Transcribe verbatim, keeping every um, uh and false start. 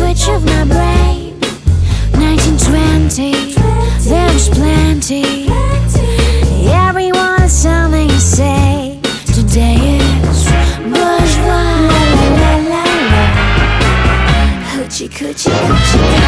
switch of my brain. Nineteen twenty, there was plenty. Everyone has something to say. Today is bourgeois. La la la la la. Hoochie coochie coochie.